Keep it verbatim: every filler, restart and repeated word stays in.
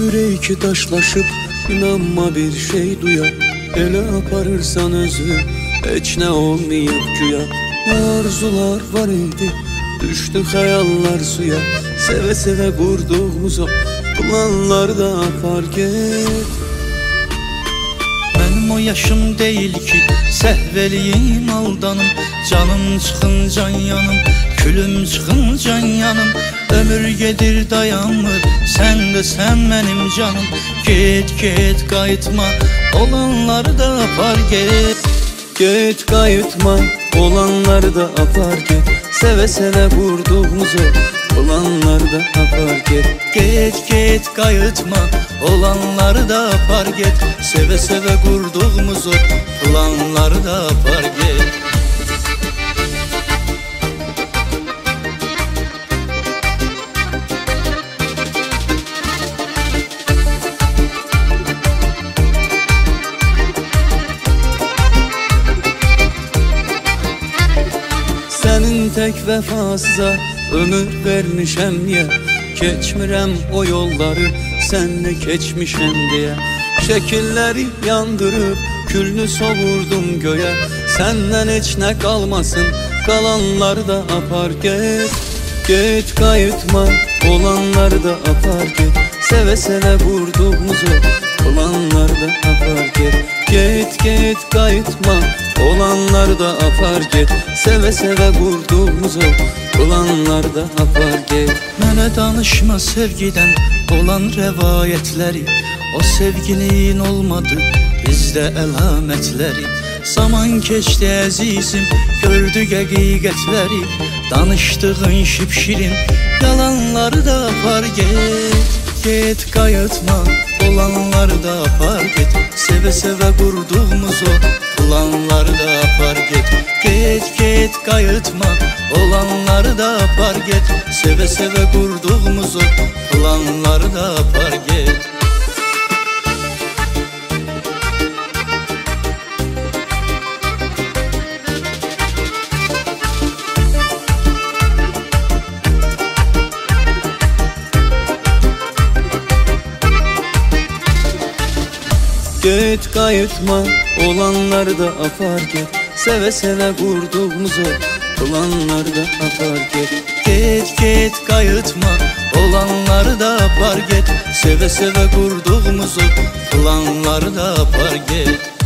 Ürək daşlaşıb, inanma bir şey duya. Elə aparırsan özü, heç nə olmayıb güya. Nə arzular var idi, düşdü xəyallar suya. Sevə-sevə qurduğumuz o planlar da apar get. Mənim o yaşım deyil ki, səhv eləyim aldanım. Canım çıxın can yanım, külüm çıxın can yanım. Ömür gedir dayanmır, sən də sən mənim canım. Get get qayıtma, olanları da apar get. Get qayıtma, olanları da apar get. Sevə-sevə qurduğumuz o planlar da apar get. Get get qayıtma, olanları da apar get. Sevə-sevə qurduğumuz o planları da apar get. Sənin tək vəfasıza ömür vermişəm niyə? Keçmirəm o yolları, sənlə keçmişəm deyə. Şəkilləri yandırıb, külünü sovurdum göyə. Səndən heç nə qalmasın, qalanları da apar get. Get qayıtma, olanları da apar get. Sevə-sevə qurduğumuz o planları da apar get. Get get qayıtma, olanları da apar get. Sevə-sevə qurduğumuz o planları da apar get. Mənə danışma sevgidən olan rəvayətləri. O sevgilin olmadı bizdə əlamətləri. Zaman keçdi əzizim, gördük həqiqətləri. Danışdığın şipşirin yalanları da apar get. Get qayıtma, olanları da apar get. Sevə-sevə qurduğumuz o planları da apar get. Get get qayıtma, olanları da apar get. Sevə-sevə qurduğumuz o planları da apar get. Get qayıtma, olanları da apar get. Sevə-sevə qurduğumuz o planları da apar get. Get get qayıtma, olanları da apar get. Sevə-sevə qurduğumuz o planları da apar get.